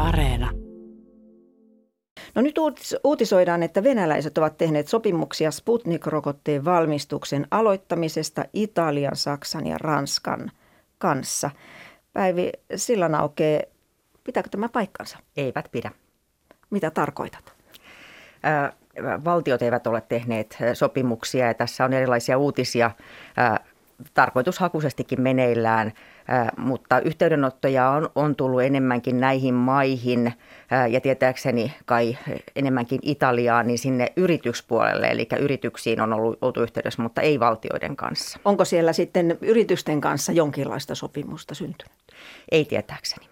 Areena. No nyt uutisoidaan, että venäläiset ovat tehneet sopimuksia Sputnik-rokotteen valmistuksen aloittamisesta Italian, Saksan ja Ranskan kanssa. Päivi Sillanauke, pitääkö tämä paikkansa? Eivät pidä. Mitä tarkoitat? Valtiot eivät ole tehneet sopimuksia ja tässä on erilaisia uutisia tarkoitushakuisestikin meneillään, mutta yhteydenottoja on tullut enemmänkin näihin maihin ja tietääkseni kai enemmänkin Italiaan, niin sinne yrityspuolelle, eli yrityksiin on oltu yhteydessä, mutta ei valtioiden kanssa. Onko siellä sitten yritysten kanssa jonkinlaista sopimusta syntynyt? Ei tietääkseni.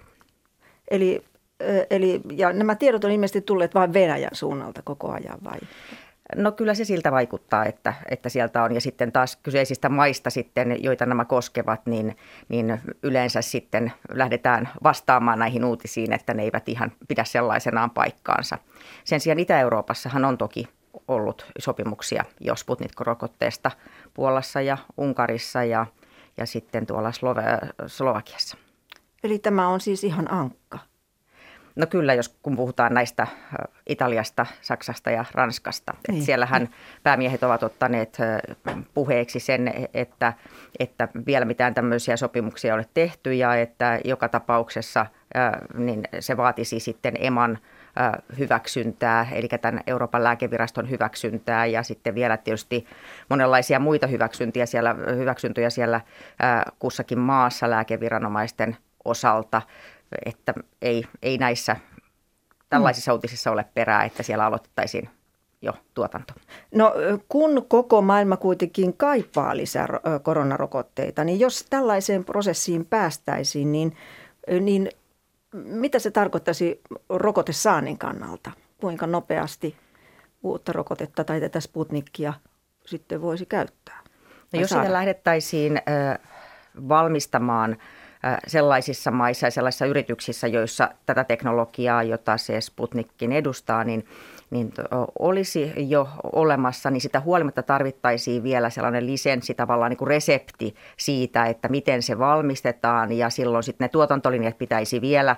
Eli ja nämä tiedot on ilmeisesti tulleet vain Venäjän suunnalta koko ajan vai? No kyllä se siltä vaikuttaa, että sieltä on. Ja sitten taas kyseisistä maista sitten, joita nämä koskevat, niin yleensä sitten lähdetään vastaamaan näihin uutisiin, että ne eivät ihan pidä sellaisenaan paikkaansa. Sen sijaan Itä-Euroopassahan on toki ollut sopimuksia jo Sputnik-rokotteesta Puolassa ja Unkarissa ja sitten tuolla Slovakiassa. Eli tämä on siis ihan ankka? No kyllä, kun puhutaan näistä Italiasta, Saksasta ja Ranskasta. Niin. Siellähän päämiehet ovat ottaneet puheeksi sen, että vielä mitään tämmöisiä sopimuksia ei ole tehty ja että joka tapauksessa niin se vaatisi sitten EMAn hyväksyntää, eli tämän Euroopan lääkeviraston hyväksyntää ja sitten vielä tietysti monenlaisia muita hyväksyntöjä siellä kussakin maassa lääkeviranomaisten osalta. Että ei näissä tällaisissa uutisissa ole perää, että siellä aloitettaisiin jo tuotanto. No kun koko maailma kuitenkin kaipaa lisää koronarokotteita, niin jos tällaiseen prosessiin päästäisiin, niin mitä se tarkoittaisi rokotesaannin kannalta? Kuinka nopeasti uutta rokotetta tai tätä Sputnikia sitten voisi käyttää? No jos sitä lähdettäisiin valmistamaan sellaisissa maissa ja sellaisissa yrityksissä, joissa tätä teknologiaa, jota se Sputnikkin edustaa, niin olisi jo olemassa, niin sitä huolimatta tarvittaisiin vielä sellainen lisenssi, tavallaan niin kuin resepti siitä, että miten se valmistetaan ja silloin sitten ne tuotantolinjat pitäisi vielä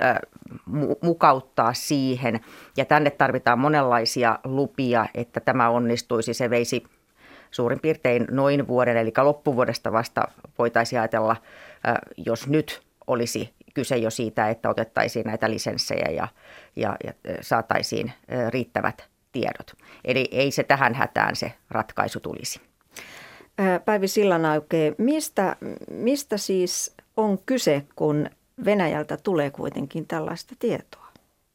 mukauttaa siihen ja tänne tarvitaan monenlaisia lupia, että tämä onnistuisi, se veisi suurin piirtein noin vuoden, eli loppuvuodesta vasta voitaisiin ajatella, jos nyt olisi kyse jo siitä, että otettaisiin näitä lisenssejä ja saataisiin riittävät tiedot. Eli ei se tähän hätään se ratkaisu tulisi. Päivi Sillanauke, mistä siis on kyse, kun Venäjältä tulee kuitenkin tällaista tietoa?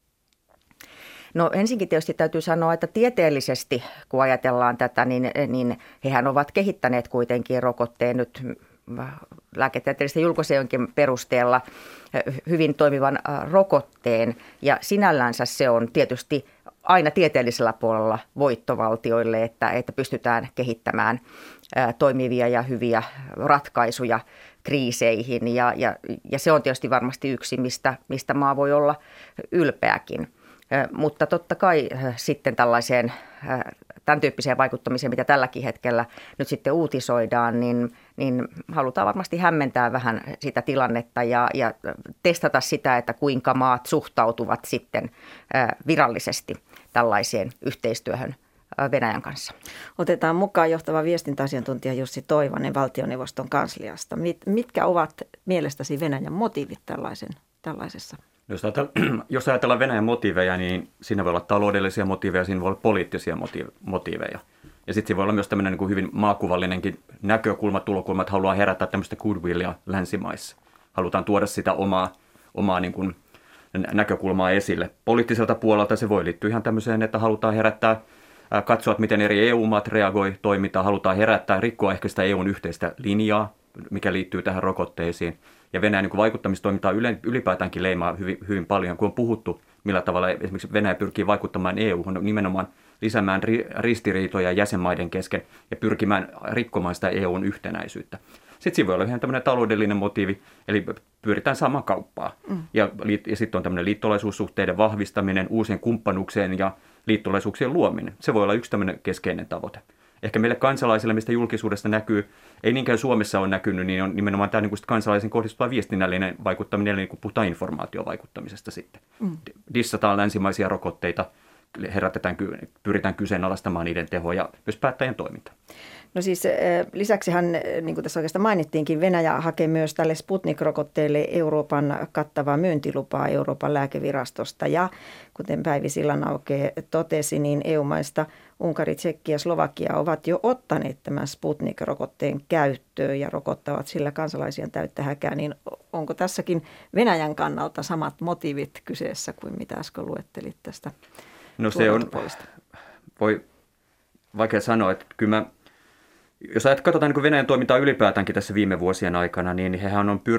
No ensinkin tietysti täytyy sanoa, että tieteellisesti, kun ajatellaan tätä, niin hehän ovat kehittäneet kuitenkin rokotteen nyt lääketieteellisten julkaisujenkin perusteella hyvin toimivan rokotteen. Ja sinällänsä se on tietysti aina tieteellisellä puolella voittovaltioille, että pystytään kehittämään toimivia ja hyviä ratkaisuja kriiseihin. Ja se on tietysti varmasti yksi, mistä maa voi olla ylpeäkin. Mutta totta kai sitten tämän tyyppiseen vaikuttamiseen, mitä tälläkin hetkellä nyt sitten uutisoidaan, niin halutaan varmasti hämmentää vähän sitä tilannetta ja testata sitä, että kuinka maat suhtautuvat sitten virallisesti tällaiseen yhteistyöhön Venäjän kanssa. Otetaan mukaan johtava viestintäasiantuntija Jussi Toivonen valtioneuvoston kansliasta. Mitkä ovat mielestäsi Venäjän motiivit tällaisessa? Jos ajatellaan Venäjän motiiveja, niin siinä voi olla taloudellisia motiiveja, siinä voi olla poliittisia motiiveja. Ja sitten siinä voi olla myös tämmöinen niin kuin hyvin maakuvallinenkin tulokulma, että haluaa herättää tämmöistä goodwillia länsimaissa. Halutaan tuoda sitä omaa niin kuin näkökulmaa esille. Poliittiselta puolelta se voi liittyä ihan tämmöiseen, että halutaan herättää, katsoa, että miten eri EU-maat reagoi toimintaan, halutaan herättää, rikkoa ehkä sitä EUn yhteistä linjaa, mikä liittyy tähän rokotteisiin. Ja Venäjän niin vaikuttamistoimintaa ylipäätäänkin leimaa hyvin, hyvin paljon, kun on puhuttu, millä tavalla esimerkiksi Venäjä pyrkii vaikuttamaan EU:hun nimenomaan lisäämään ristiriitoja jäsenmaiden kesken ja pyrkimään rikkomaan sitä EUn yhtenäisyyttä. Sitten siinä voi olla ihan tämmöinen taloudellinen motiivi, eli pyritään saamaan kauppaa. Ja sitten on tämmöinen liittolaisuussuhteiden vahvistaminen, uusien kumppanuuksien ja liittolaisuuksien luominen. Se voi olla yksi tämmöinen keskeinen tavoite. Ehkä meille kansalaisille, mistä julkisuudesta näkyy, ei niinkään Suomessa ole näkynyt, niin on nimenomaan tämä niin kuin kansalaisen kohdistuva viestinnällinen vaikuttaminen, eli niin kuin puhutaan informaatiovaikuttamisesta sitten. Dissataan länsimaisia rokotteita, pyritään kyseenalaistamaan niiden tehoa ja myös päättäjien toiminta. No siis lisäksihän, niin kuin tässä oikeastaan mainittiinkin, Venäjä hakee myös tälle Sputnik-rokotteelle Euroopan kattavaa myyntilupaa Euroopan lääkevirastosta. Ja kuten Päivi Sillanauke totesi, niin EU-maista Unkari, Tšekki ja Slovakia ovat jo ottaneet tämän Sputnik-rokotteen käyttöön ja rokottavat sillä kansalaisien täyttä häkää. Niin onko tässäkin Venäjän kannalta samat motiivit kyseessä kuin mitä äsken luettelit tästä? No se on, voi vaikea sanoa, että kyllä jos katsotaan niin Venäjän toimintaa ylipäätäänkin tässä viime vuosien aikana, niin hehän on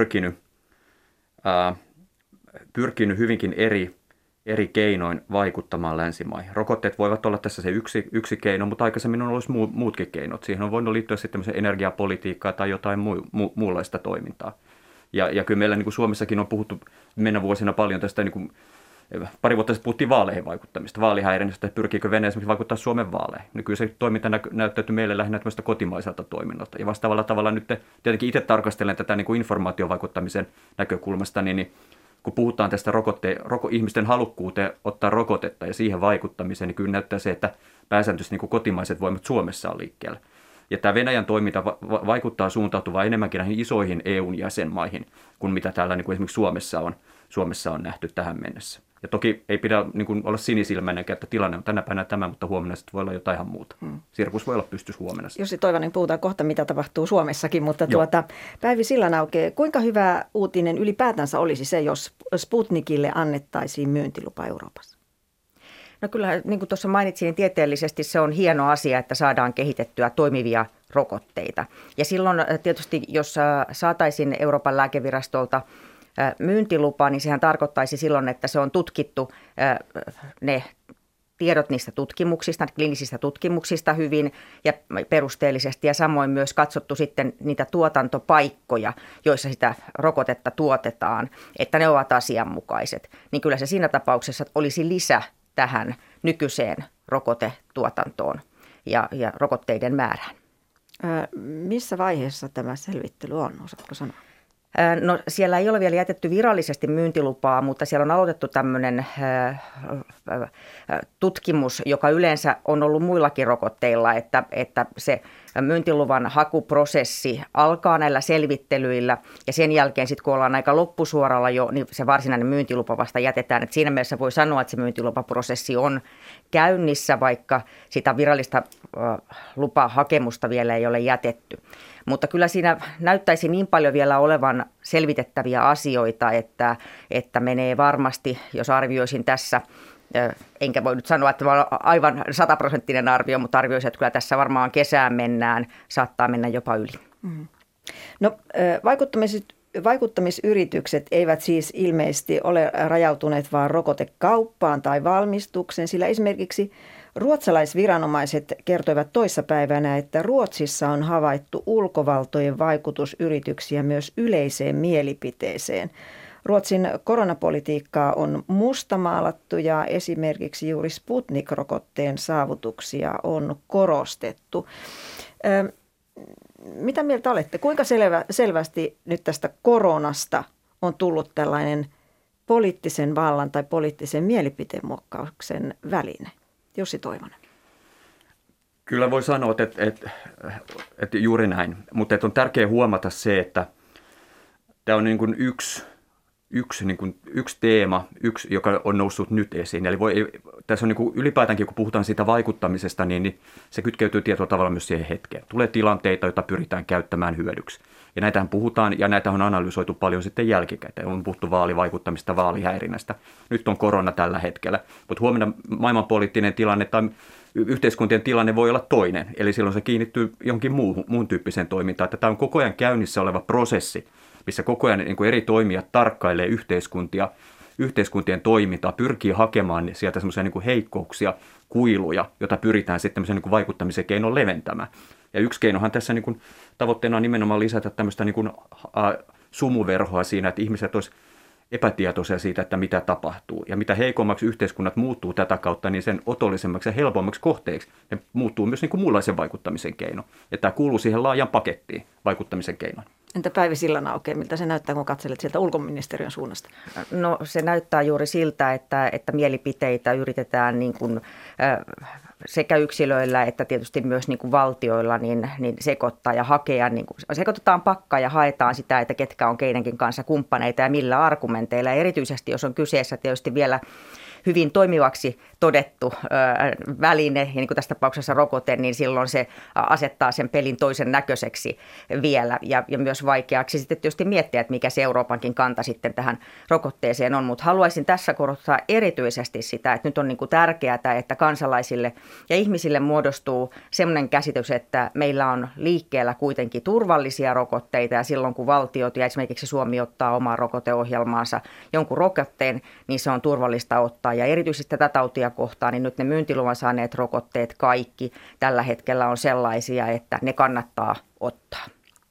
pyrkinyt hyvinkin eri keinoin vaikuttamaan länsimaihin. Rokotteet voivat olla tässä se yksi keino, mutta aikaisemmin on ollut muutkin keinot. Siihen on voinut liittyä sitten energiapolitiikkaa tai jotain muunlaista toimintaa. Ja kyllä meillä niin kuin Suomessakin on puhuttu mennä vuosina paljon tästä, niin kuin, pari vuotta sitten puhuttiin vaaleihin vaikuttamista, vaalihäirinnästä, että pyrkiikö Venäjä esimerkiksi vaikuttaa Suomen vaaleihin. Niin kyllä se toiminta näyttäytyy meille lähinnä tämmöistä kotimaiselta toiminnalta. Ja vastaavalla tavalla nyt tietenkin itse tarkastelen tätä niin kuin informaatiovaikuttamisen näkökulmasta, niin kun puhutaan tästä ihmisten halukkuuteen ottaa rokotetta ja siihen vaikuttamiseen, niin kyllä näyttää se, että pääsääntöisesti niin kuin kotimaiset voimat Suomessa on liikkeellä. Ja tämä Venäjän toiminta vaikuttaa suuntautuvaa enemmänkin näihin isoihin EUn jäsenmaihin kuin mitä täällä niin kuin esimerkiksi Suomessa on nähty tähän mennessä. Ja toki ei pidä niin kuin olla sinisilmäinen, että tilanne on tänä päivänä tämä, mutta huomenna sitten voi olla jotain ihan muuta. Sirkus voi olla pystys huomenna. Jussi Toivonen, puhutaan kohta, mitä tapahtuu Suomessakin, mutta Päivi Sillanauke, kuinka hyvä uutinen ylipäätänsä olisi se, jos Sputnikille annettaisiin myyntilupa Euroopassa? No kyllä, niin kuin tuossa mainitsin, niin tieteellisesti se on hieno asia, että saadaan kehitettyä toimivia rokotteita. Ja silloin tietysti, jos saataisiin Euroopan lääkevirastolta myyntilupa, niin sehän tarkoittaisi silloin, että se on tutkittu ne tiedot niistä tutkimuksista, kliinisistä tutkimuksista hyvin ja perusteellisesti ja samoin myös katsottu sitten niitä tuotantopaikkoja, joissa sitä rokotetta tuotetaan, että ne ovat asianmukaiset. Niin kyllä se siinä tapauksessa olisi lisä tähän nykyiseen rokotetuotantoon ja rokotteiden määrään. Missä vaiheessa tämä selvittely on, osaatko sanoa? No siellä ei ole vielä jätetty virallisesti myyntilupaa, mutta siellä on aloitettu tämmöinen tutkimus, joka yleensä on ollut muillakin rokotteilla, että se myyntiluvan hakuprosessi alkaa näillä selvittelyillä ja sen jälkeen sitten kun ollaan aika loppusuoralla jo, niin se varsinainen myyntilupa vasta jätetään. Et siinä mielessä voi sanoa, että se myyntilupaprosessi on käynnissä, vaikka sitä virallista lupahakemusta vielä ei ole jätetty. Mutta kyllä siinä näyttäisi niin paljon vielä olevan selvitettäviä asioita, että menee varmasti, jos arvioisin tässä, enkä voi nyt sanoa, että on aivan 100% arvio, mutta arvioisin, että kyllä tässä varmaan kesään mennään, saattaa mennä jopa yli. No vaikuttamisyritykset eivät siis ilmeisesti ole rajautuneet vaan rokotekauppaan tai valmistukseen, sillä esimerkiksi ruotsalaisviranomaiset kertoivat toissapäivänä, että Ruotsissa on havaittu ulkovaltojen vaikutusyrityksiä myös yleiseen mielipiteeseen. Ruotsin koronapolitiikkaa on mustamaalattu ja esimerkiksi juuri Sputnik-rokotteen saavutuksia on korostettu. Mitä mieltä olette? Kuinka selvästi nyt tästä koronasta on tullut tällainen poliittisen vallan tai poliittisen mielipiteen muokkauksen väline? Jussi Toivonen. Kyllä voi sanoa, että juuri näin, mutta on tärkeää huomata se, että tämä on niin kuin yksi teema, joka on noussut nyt esiin. Eli tässä on niin kuin ylipäätäänkin, kun puhutaan siitä vaikuttamisesta, niin se kytkeytyy tietyllä tavalla myös siihen hetkeen. Tulee tilanteita, joita pyritään käyttämään hyödyksi. Ja näitähän puhutaan, ja näitä on analysoitu paljon sitten jälkikäteen. On puhuttu vaalivaikuttamista, vaalihäirinnästä. Nyt on korona tällä hetkellä. Mutta huomenna maailmanpoliittinen tilanne tai yhteiskuntien tilanne voi olla toinen. Eli silloin se kiinnittyy johonkin muun tyyppiseen toimintaan. Että tämä on koko ajan käynnissä oleva prosessi, missä koko ajan niin kuin eri toimijat tarkkailee yhteiskuntien toimintaa, pyrkii hakemaan sieltä semmoisia niin kuin heikkouksia, kuiluja, joita pyritään sitten tämmöisen niin kuin vaikuttamisen keinoin leventämään. Ja yksi keinohan tässä niin kuin tavoitteena on nimenomaan lisätä tämmöistä niin kuin sumuverhoa siinä, että ihmiset olisi epätietoisia siitä, että mitä tapahtuu. Ja mitä heikommaksi yhteiskunnat muuttuu tätä kautta, niin sen otollisemmaksi ja helpommaksi kohteeksi ne muuttuu myös niin kuin muunlaisen vaikuttamisen keino. Ja tämä kuuluu siihen laajan pakettiin vaikuttamisen keinoin. Entä Päivi Sillanauke, miltä se näyttää, kun katselet sieltä ulkoministeriön suunnasta? No se näyttää juuri siltä, että mielipiteitä yritetään niin kuin, sekä yksilöillä että tietysti myös niin kuin valtioilla niin sekoittaa ja hakea. Niin kuin, sekoitetaan pakkaa ja haetaan sitä, että ketkä on keinenkin kanssa kumppaneita ja millä argumenteilla. Ja erityisesti jos on kyseessä tietysti vielä hyvin toimivaksi todettu väline, ja niin kuin tässä tapauksessa rokote, niin silloin se asettaa sen pelin toisen näköiseksi vielä ja myös vaikeaksi sitten tietysti miettiä, että mikä se Euroopankin kanta sitten tähän rokotteeseen on. Mutta haluaisin tässä korostaa erityisesti sitä, että nyt on niin kuin tärkeää, että kansalaisille ja ihmisille muodostuu sellainen käsitys, että meillä on liikkeellä kuitenkin turvallisia rokotteita ja silloin kun valtiot ja esimerkiksi Suomi ottaa omaa rokoteohjelmaansa jonkun rokotteen, niin se on turvallista ottaa. Ja erityisesti tätä tautia kohtaan, niin nyt ne myyntiluvan saaneet rokotteet kaikki tällä hetkellä on sellaisia, että ne kannattaa ottaa.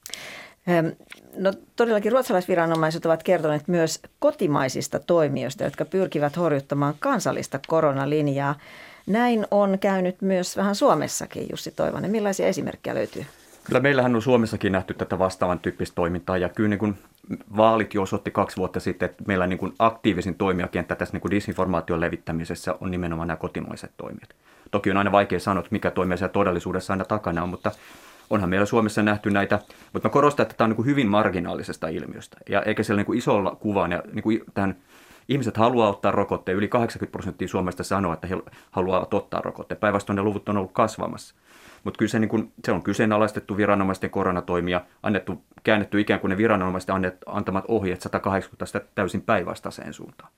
No todellakin ruotsalaisviranomaiset ovat kertoneet myös kotimaisista toimijoista, jotka pyrkivät horjuttamaan kansallista koronalinjaa. Näin on käynyt myös vähän Suomessakin, Jussi Toivonen. Millaisia esimerkkejä löytyy? Kyllä meillähän on Suomessakin nähty tätä vastaavan tyyppistä toimintaa ja kyllä niin kuin vaalit jo osoitti 2 vuotta sitten, että meillä niin kuin aktiivisin toimijakenttä tässä niin kuin disinformaation levittämisessä on nimenomaan nämä kotimaiset toimijat. Toki on aina vaikea sanoa, että mikä toimija siellä todellisuudessa aina takana on, mutta onhan meillä Suomessa nähty näitä, mutta mä korostan, että tämä on niin kuin hyvin marginaalisesta ilmiöstä ja eikä siellä niin kuin isolla kuvaan ja niin kuin tähän ihmiset haluaa ottaa rokotteen, yli 80% Suomesta sanoo, että he haluavat ottaa rokotteen. Päinvastoin ne luvut on ollut kasvamassa. Mutta kyllä se on kyseenalaistettu viranomaisten koronatoimia, käännetty ikään kuin ne viranomaisten antamat ohjeet 180 sitä täysin päinvastaiseen suuntaan.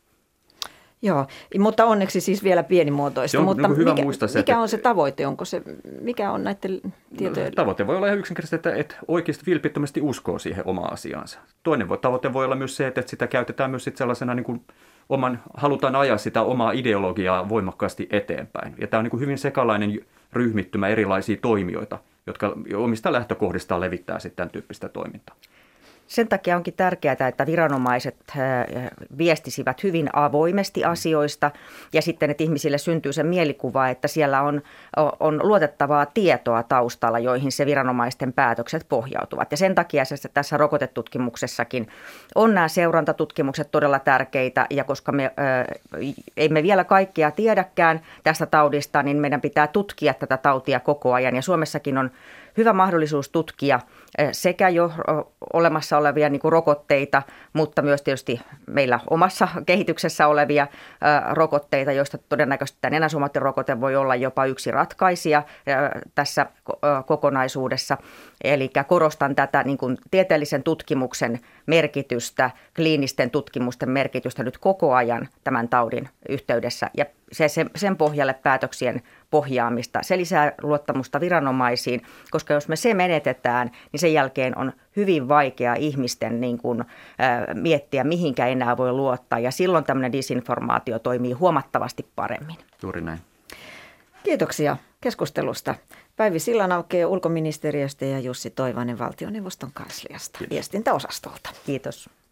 Joo, mutta onneksi siis vielä pienimuotoista. Mutta niin hyvä muistaa se, mikä on se tavoite? Mikä on näiden tietojen? Tavoite voi olla ihan yksinkertaisesti, että oikeasti vilpittömästi uskoo siihen omaan asiaansa. Toinen tavoite voi olla myös se, että sitä käytetään myös sit sellaisena niin kuin halutaan ajaa sitä omaa ideologiaa voimakkaasti eteenpäin. Ja tämä on niin kuin hyvin sekalainen ryhmittymä erilaisia toimijoita, jotka omista lähtökohdistaan levittää sitten tämän tyyppistä toimintaa. Sen takia onkin tärkeää, että viranomaiset viestisivät hyvin avoimesti asioista ja sitten, että ihmisille syntyy se mielikuva, että siellä on luotettavaa tietoa taustalla, joihin se viranomaisten päätökset pohjautuvat. Ja sen takia tässä rokotetutkimuksessakin on nämä seurantatutkimukset todella tärkeitä ja koska me emme vielä kaikkea tiedäkään tästä taudista, niin meidän pitää tutkia tätä tautia koko ajan ja Suomessakin on hyvä mahdollisuus tutkia sekä jo olemassa olevia niin kuin rokotteita, mutta myös tietysti meillä omassa kehityksessä olevia rokotteita, joista todennäköisesti tämä nenäsumatin-rokote voi olla jopa yksi ratkaisija tässä kokonaisuudessa. Eli korostan tätä niin kuin tieteellisen tutkimuksen merkitystä, kliinisten tutkimusten merkitystä nyt koko ajan tämän taudin yhteydessä ja sen pohjalle päätöksien pohjaamista. Se lisää luottamusta viranomaisiin, koska jos me se menetetään, niin sen jälkeen on hyvin vaikea ihmisten niin kuin, miettiä, mihinkä enää voi luottaa. Ja silloin tämmöinen disinformaatio toimii huomattavasti paremmin. Juuri näin. Kiitoksia keskustelusta. Päivi Sillanauke ulkoministeriöstä ja Jussi Toivonen valtioneuvoston kansliasta viestintäosastolta. Kiitos.